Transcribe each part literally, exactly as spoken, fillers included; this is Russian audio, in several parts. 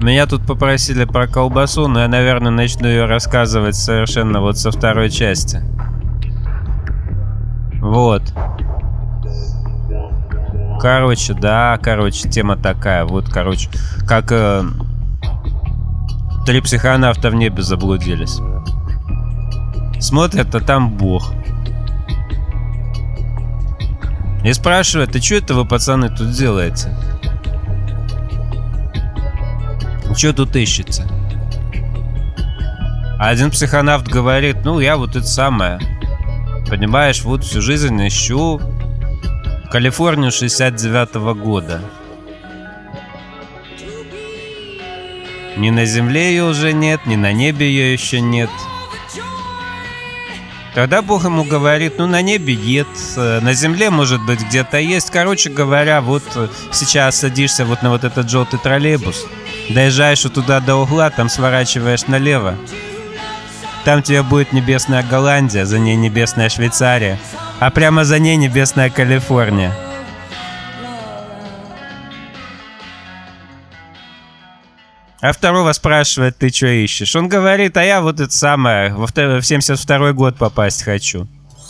Меня тут попросили про колбасу, но я, наверное, начну ее рассказывать совершенно вот со второй части. Вот. Короче, да, короче, тема такая. Вот, короче, как э, три психонавта в небе заблудились. Смотрят, а там Бог. И спрашивает: а что это вы, пацаны, тут делаете? Что тут ищете? А один психонавт говорит: ну, я вот это самое. Понимаешь, вот всю жизнь ищу Калифорнию шестьдесят девятого года. Ни на земле ее уже нет, ни на небе ее еще нет. Тогда Бог ему говорит: ну, на небе нет, на земле, может быть, где-то есть. Короче говоря, вот сейчас садишься вот на вот этот желтый троллейбус, доезжаешь вот туда до угла, там сворачиваешь налево. Там тебе будет небесная Голландия, за ней небесная Швейцария, а прямо за ней небесная Калифорния. А второго спрашивает: ты что ищешь? Он говорит: а я вот это самое, в семьдесят второй год попасть хочу.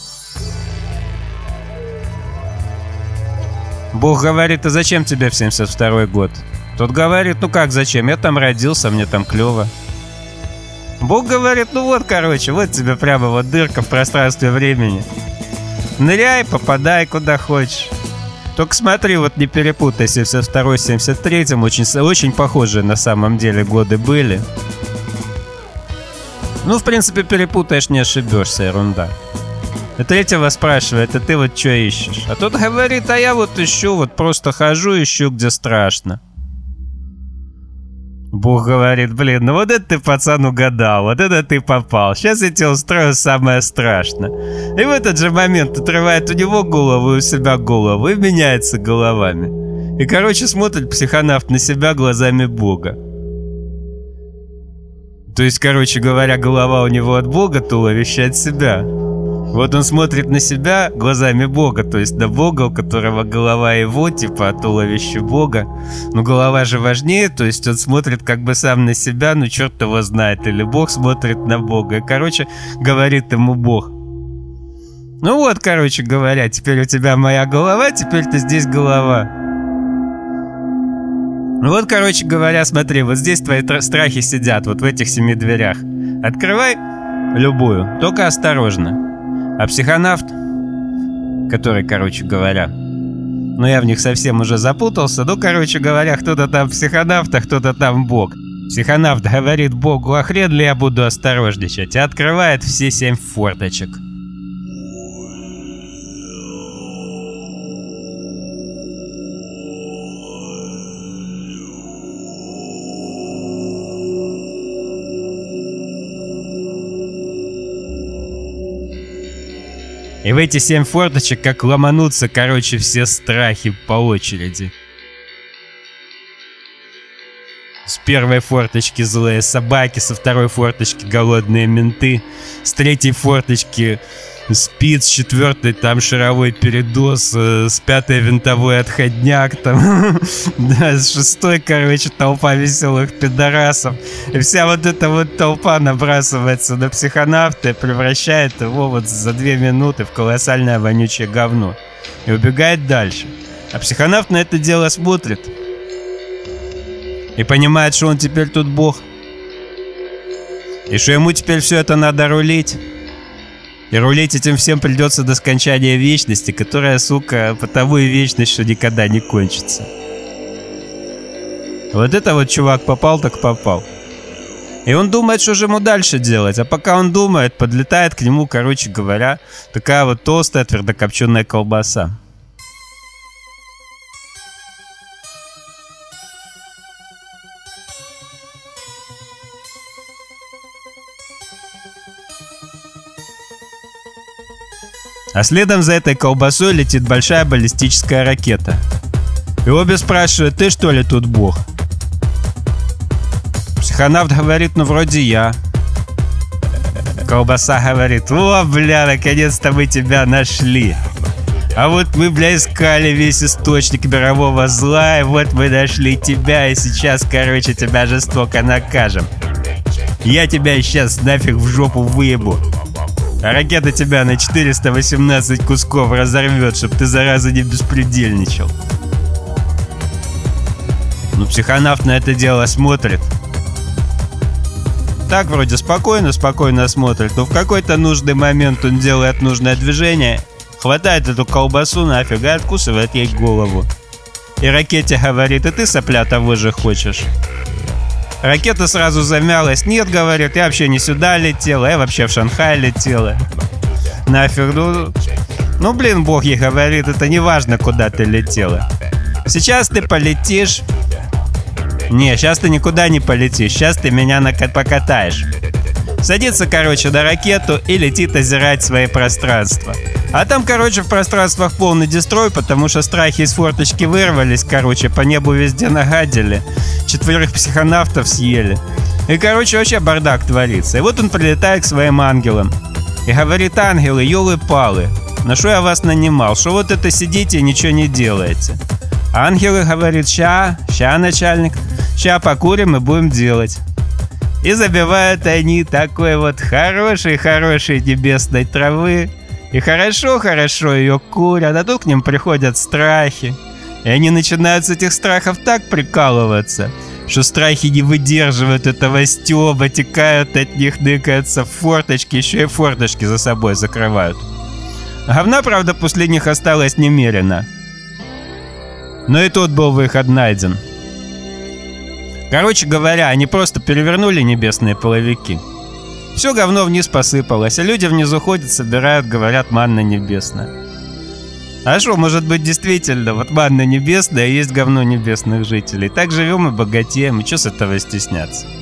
Бог говорит: а зачем тебе в семьдесят второй год? Тот говорит: ну как зачем? Я там родился, мне там клево. Бог говорит: ну вот, короче, вот тебе прямо вот дырка в пространстве времени. Ныряй, попадай куда хочешь. Только смотри, вот не перепутай, семьдесят второй с семьдесят третьим очень, очень похожие на самом деле годы были. Ну, в принципе, перепутаешь, не ошибешься, ерунда. И третьего спрашивает: а ты вот что ищешь? А тот говорит: а я вот ищу, вот просто хожу, ищу, где страшно. Бог говорит: блин, ну вот это ты, пацан, угадал, вот это ты попал. Сейчас я тебе устрою самое страшное. И в этот же момент отрывает у него голову и у себя голову, и меняется головами. И, короче, смотрит психонавт на себя глазами Бога. То есть, короче говоря, голова у него от Бога, туловище от себя. Вот он смотрит на себя глазами Бога, то есть на Бога, у которого голова его, типа, а туловище Бога. Но голова же важнее, то есть он смотрит как бы сам на себя, ну черт его знает, или Бог смотрит на Бога. И, короче, говорит ему Бог: ну вот, короче говоря, теперь у тебя моя голова, теперь ты здесь голова. Ну вот, короче говоря, смотри, вот здесь твои страхи сидят, вот в этих семи дверях. Открывай любую, только осторожно. А психонавт, который, короче говоря, ну я в них совсем уже запутался, ну, короче говоря, кто-то там психонавт, а кто-то там Бог. Психонавт говорит Богу: а хрен ли я буду осторожничать, и открывает все семь форточек. И в эти семь форточек как ломанутся, короче, все страхи по очереди. С первой форточки злые собаки, со второй форточки голодные менты, с третьей форточки спид, с четвертой там шаровой передоз, с пятой винтовой отходняк, там, да, с шестой, короче, толпа веселых пидорасов. И вся вот эта вот толпа набрасывается на психонавта и превращает его вот за две минуты в колоссальное вонючее говно. И убегает дальше. А психонавт на это дело смотрит и понимает, что он теперь тут Бог. И что ему теперь все это надо рулить. И рулить этим всем придется до скончания вечности, которая, сука, потому и вечность, что никогда не кончится. Вот это вот чувак попал так попал. И он думает, что же ему дальше делать. А пока он думает, подлетает к нему, короче говоря, такая вот толстая твердокопченая колбаса. А следом за этой колбасой летит большая баллистическая ракета. И обе спрашивают: ты что ли тут Бог? Психонавт говорит: ну вроде я. Колбаса говорит: о, бля, наконец-то мы тебя нашли. А вот мы, бля, искали весь источник мирового зла, и вот мы нашли тебя, и сейчас, короче, тебя жестоко накажем. Я тебя сейчас нафиг в жопу выебу. А ракета тебя на четыреста восемнадцать кусков разорвет, чтоб ты, зараза, не беспредельничал. Ну, психонавт на это дело смотрит. Так вроде спокойно, спокойно смотрит, но в какой-то нужный момент он делает нужное движение, хватает эту колбасу нафиг и откусывает ей голову. И ракете говорит: и ты, сопля, того же хочешь? Ракета сразу замялась. Нет, говорит, я вообще не сюда летела, я вообще в Шанхай летела. Нафиг, ну... Ну, блин, бог ей говорит, это не важно, куда ты летела. Сейчас ты полетишь... Не, сейчас ты никуда не полетишь, сейчас ты меня нака- покатаешь. Садится, короче, на ракету и летит озирать свои пространства. А там, короче, в пространствах полный дестрой, потому что страхи из форточки вырвались, короче, по небу везде нагадили. Четверых психонавтов съели. И, короче, вообще бардак творится. И вот он прилетает к своим ангелам. И говорит: ангелы, ёлы-палы, на что я вас нанимал? Что вот это сидите и ничего не делаете? А ангелы говорит: ща, ща, начальник, ща покурим и будем делать. И забивают они такой вот хорошей-хорошей небесной травы. И хорошо-хорошо ее курят, а тут к ним приходят страхи. И они начинают с этих страхов так прикалываться, что страхи не выдерживают этого стёба, текают от них, ныкаются в форточки, еще и форточки за собой закрывают. Говна, правда, после них осталось немерено. Но и тот был выход найден. Короче говоря, они просто перевернули небесные половики. Все говно вниз посыпалось, а люди внизу ходят, собирают, говорят: манна небесная. А что, может быть, действительно, вот манна небесная, есть говно небесных жителей. Так живем и богатеем, и что с этого стесняться?